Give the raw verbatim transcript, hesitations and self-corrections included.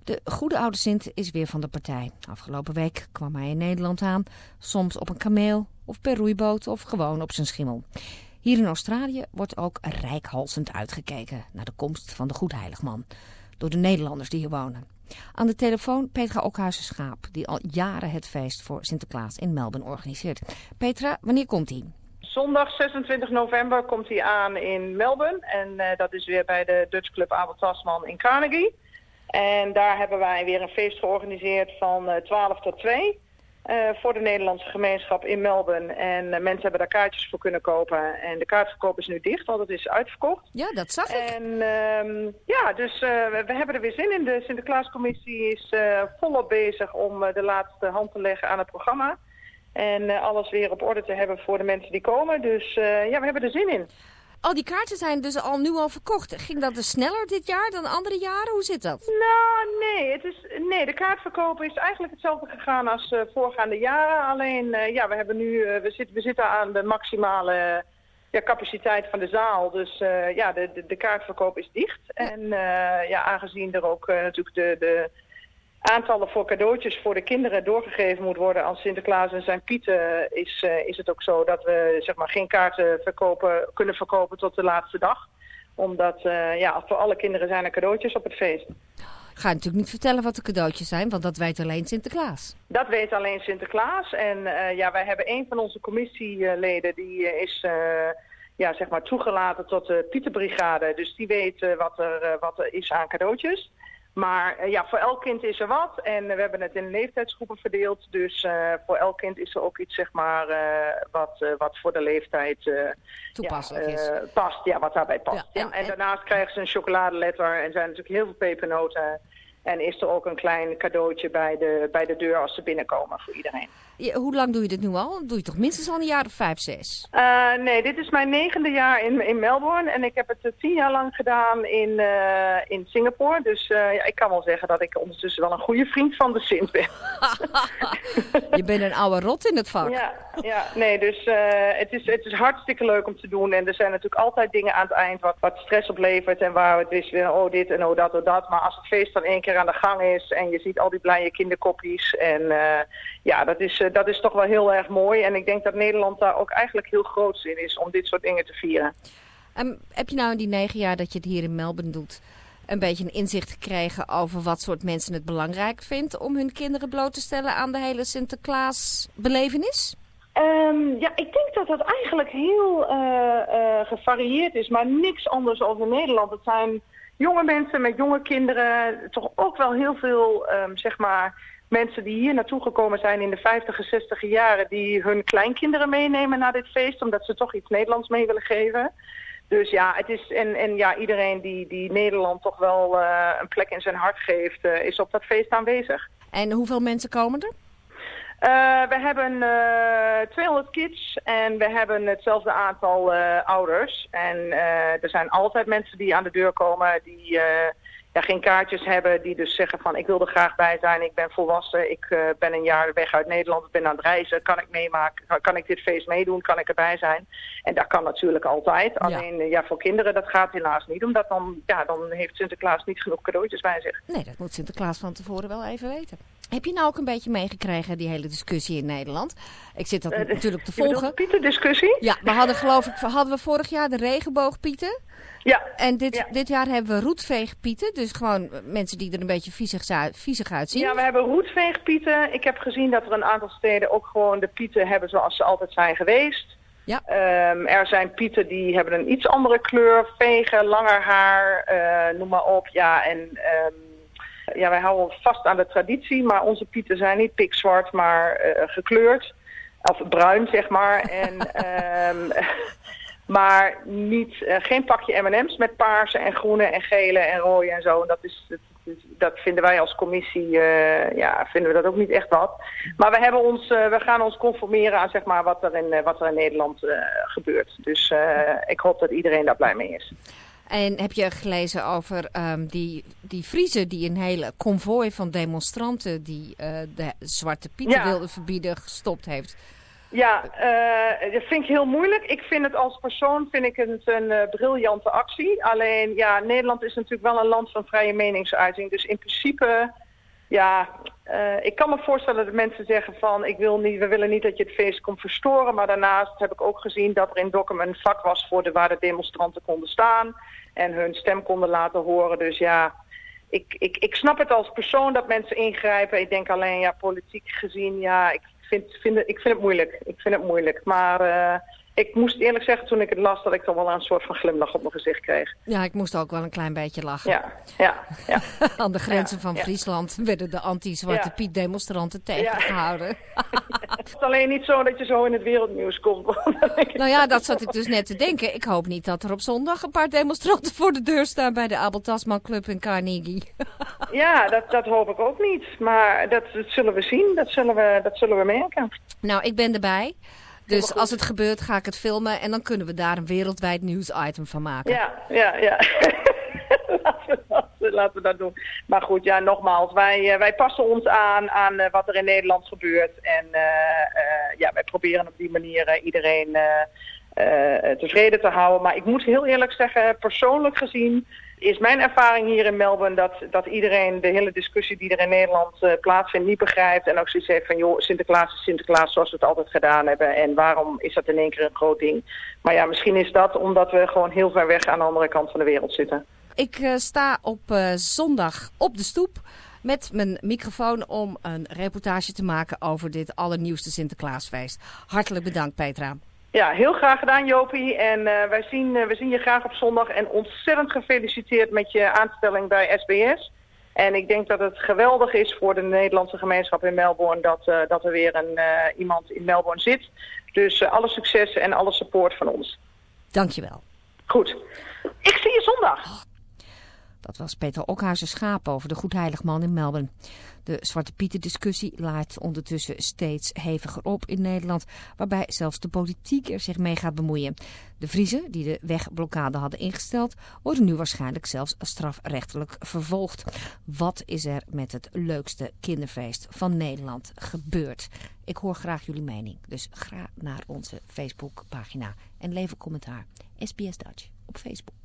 De goede oude Sint is weer van de partij. Afgelopen week kwam hij in Nederland aan, soms op een kameel of per roeiboot of gewoon op zijn schimmel. Hier in Australië wordt ook reikhalzend uitgekeken naar de komst van de Goedheiligman door de Nederlanders die hier wonen. Aan de telefoon Petra Okhuizen-Schaap, die al jaren het feest voor Sinterklaas in Melbourne organiseert. Petra, wanneer komt hij? Zondag zesentwintig november komt hij aan in Melbourne en uh, dat is weer bij de Dutch Club Abel Tasman in Carnegie. En daar hebben wij weer een feest georganiseerd van uh, twaalf tot twee uh, voor de Nederlandse gemeenschap in Melbourne. En uh, mensen hebben daar kaartjes voor kunnen kopen. En de kaartverkoop is nu dicht, want het is uitverkocht. Ja, dat zag ik. En uh, ja, dus uh, we, we hebben er weer zin in. De Sinterklaascommissie is uh, volop bezig om uh, de laatste hand te leggen aan het programma. En uh, alles weer op orde te hebben voor de mensen die komen. Dus uh, ja, we hebben er zin in. Al die kaarten zijn dus al nu al verkocht. Ging dat dus sneller dit jaar dan andere jaren? Hoe zit dat? Nou, nee. Het is, nee, de kaartverkoop is eigenlijk hetzelfde gegaan als uh, voorgaande jaren. Alleen, uh, ja, we hebben nu, uh, we, zit, we zitten aan de maximale ja, capaciteit van de zaal. Dus uh, ja, de, de, de kaartverkoop is dicht. Ja. En uh, ja, aangezien er ook uh, natuurlijk de... de aantallen voor cadeautjes voor de kinderen doorgegeven moet worden aan Sinterklaas en zijn Pieten, is, uh, is het ook zo dat we zeg maar geen kaarten verkopen, kunnen verkopen tot de laatste dag. Omdat uh, ja, voor alle kinderen zijn er cadeautjes op het feest. Ga je natuurlijk niet vertellen wat de cadeautjes zijn, want dat weet alleen Sinterklaas. Dat weet alleen Sinterklaas. En uh, ja, wij hebben een van onze commissieleden die uh, is uh, ja, zeg maar toegelaten tot de Pietenbrigade. Dus die weet uh, wat, er, uh, wat er is aan cadeautjes. Maar uh, ja, voor elk kind is er wat. En uh, we hebben het in leeftijdsgroepen verdeeld. Dus uh, voor elk kind is er ook iets, zeg maar, uh, wat, uh, wat voor de leeftijd uh, toepasselijk ja, uh, is. Past, ja, wat daarbij past. Ja, en, ja. en daarnaast krijgen ze een chocoladeletter en zijn natuurlijk heel veel pepernoten. En is er ook een klein cadeautje bij de, bij de deur als ze binnenkomen voor iedereen. Ja, hoe lang doe je dit nu al? Doe je toch minstens al een jaar of vijf, zes? Uh, nee, dit is mijn negende jaar in, in Melbourne. En ik heb het uh, tien jaar lang gedaan in, uh, in Singapore. Dus uh, ja, ik kan wel zeggen dat ik ondertussen wel een goede vriend van de Sint ben. Je bent een oude rot in het vak. Ja, ja nee, dus uh, het, is, het is hartstikke leuk om te doen. En er zijn natuurlijk altijd dingen aan het eind wat, wat stress oplevert. En waar het is weer, oh dit en oh dat, oh dat. Maar als het feest dan één keer aan de gang is en je ziet al die blije kinderkopjes. En uh, ja, dat is... Uh, dat is toch wel heel erg mooi. En ik denk dat Nederland daar ook eigenlijk heel groot in is om dit soort dingen te vieren. Um, heb je nou in die negen jaar dat je het hier in Melbourne doet een beetje een inzicht gekregen over wat soort mensen het belangrijk vindt om hun kinderen bloot te stellen aan de hele Sinterklaas-belevenis? Um, ja, ik denk dat dat eigenlijk heel uh, uh, gevarieerd is, maar niks anders dan in Nederland. Het zijn jonge mensen met jonge kinderen, toch ook wel heel veel, um, zeg maar... mensen die hier naartoe gekomen zijn in de vijftiger, zestiger jaren... die hun kleinkinderen meenemen naar dit feest... omdat ze toch iets Nederlands mee willen geven. Dus ja, het is en, en ja, iedereen die, die Nederland toch wel uh, een plek in zijn hart geeft... Uh, is op dat feest aanwezig. En hoeveel mensen komen er? Uh, we hebben uh, tweehonderd kids en we hebben hetzelfde aantal uh, ouders. En uh, er zijn altijd mensen die aan de deur komen... die uh, ja, geen kaartjes hebben, die dus zeggen van ik wil er graag bij zijn, ik ben volwassen, ik uh, ben een jaar weg uit Nederland, ik ben aan het reizen, kan ik meemaken, kan, kan ik dit feest meedoen, kan ik erbij zijn? En dat kan natuurlijk altijd, alleen ja. ja, voor kinderen dat gaat helaas niet, omdat dan, ja, dan heeft Sinterklaas niet genoeg cadeautjes bij zich. Nee, dat moet Sinterklaas van tevoren wel even weten. Heb je nou ook een beetje meegekregen, die hele discussie in Nederland? Ik zit dat uh, natuurlijk te volgen. De Pieten-discussie? Ja, we hadden geloof ik, hadden we vorig jaar de regenboogpieten. Ja. En dit, ja. dit jaar hebben we roetveegpieten. Dus gewoon mensen die er een beetje viezig, viezig uitzien. Ja, we hebben roetveegpieten. Ik heb gezien dat er een aantal steden ook gewoon de pieten hebben zoals ze altijd zijn geweest. Ja. Um, er zijn pieten die hebben een iets andere kleur. Vegen, langer haar, uh, noem maar op. Ja, en um, ja, wij houden vast aan de traditie. Maar onze pieten zijn niet pikzwart, maar uh, gekleurd. Of bruin, zeg maar. En... Um, Maar niet, uh, geen pakje M en M's met paarse en groene en gele en rode en zo. En dat, is, dat, dat vinden wij als commissie, uh, ja, vinden we dat ook niet echt wat. Maar we, hebben ons, uh, we gaan ons conformeren aan zeg maar, wat, er in, uh, wat er in Nederland uh, gebeurt. Dus uh, ik hoop dat iedereen daar blij mee is. En heb je gelezen over um, die, die Friezen die een hele konvooi van demonstranten die uh, de Zwarte Pieten ja. wilden verbieden gestopt heeft? Ja, uh, dat vind ik heel moeilijk. Ik vind het als persoon vind ik het een uh, briljante actie. Alleen, ja, Nederland is natuurlijk wel een land van vrije meningsuiting. Dus in principe, ja, uh, ik kan me voorstellen dat mensen zeggen van, ik wil niet, we willen niet dat je het feest komt verstoren. Maar daarnaast heb ik ook gezien dat er in Dokkum een vak was voor de, waar de demonstranten konden staan en hun stem konden laten horen. Dus ja, ik, ik, ik snap het als persoon dat mensen ingrijpen. Ik denk alleen, ja, politiek gezien, ja, ik vind, vind het, ik vind het moeilijk. Ik vind het moeilijk. Maar uh, ik moest eerlijk zeggen, toen ik het las, dat ik toch wel een soort van glimlach op mijn gezicht kreeg. Ja, ik moest ook wel een klein beetje lachen. Ja, ja, ja. Aan de grenzen ja, van ja. Friesland werden de anti-Zwarte Ja. Piet demonstranten tegengehouden. Ja. Het is alleen niet zo dat je zo in het wereldnieuws komt. Nou ja, dat zat ik dus net te denken. Ik hoop niet dat er op zondag een paar demonstranten voor de deur staan bij de Abel Tasman Club in Carnegie. Ja, dat, dat hoop ik ook niet. Maar dat, dat zullen we zien. Dat zullen we, dat zullen we merken. Nou, ik ben erbij. Dus als het gebeurt, ga ik het filmen en dan kunnen we daar een wereldwijd nieuwsitem van maken. Ja, ja, ja. laten, we dat, laten we dat doen. Maar goed, ja, nogmaals, wij, uh, wij passen ons aan aan uh, wat er in Nederland gebeurt. En uh, uh, ja, wij proberen op die manier uh, iedereen uh, uh, tevreden te houden. Maar ik moet heel eerlijk zeggen, persoonlijk gezien is mijn ervaring hier in Melbourne dat, dat iedereen de hele discussie die er in Nederland uh, plaatsvindt niet begrijpt. En ook zoiets heeft van, joh, Sinterklaas is Sinterklaas zoals we het altijd gedaan hebben. En waarom is dat in één keer een groot ding? Maar ja, misschien is dat omdat we gewoon heel ver weg aan de andere kant van de wereld zitten. Ik uh, sta op uh, zondag op de stoep met mijn microfoon om een reportage te maken over dit allernieuwste Sinterklaasfeest. Hartelijk bedankt, Petra. Ja, heel graag gedaan, Jopie. En uh, wij zien, uh, we zien je graag op zondag. En ontzettend gefeliciteerd met je aanstelling bij S B S. En ik denk dat het geweldig is voor de Nederlandse gemeenschap in Melbourne dat, uh, dat er weer een, uh, iemand in Melbourne zit. Dus uh, alle succes en alle support van ons. Dankjewel. Goed. Ik zie je zondag. Dat was Peter Okhuizen-Schaap over de Goedheiligman in Melbourne. De Zwarte Pieten discussie laait ondertussen steeds heviger op in Nederland, waarbij zelfs de politiek er zich mee gaat bemoeien. De Friezen, die de wegblokkade hadden ingesteld, worden nu waarschijnlijk zelfs strafrechtelijk vervolgd. Wat is er met het leukste kinderfeest van Nederland gebeurd? Ik hoor graag jullie mening, dus ga naar onze Facebookpagina en lever commentaar. S B S Dutch op Facebook.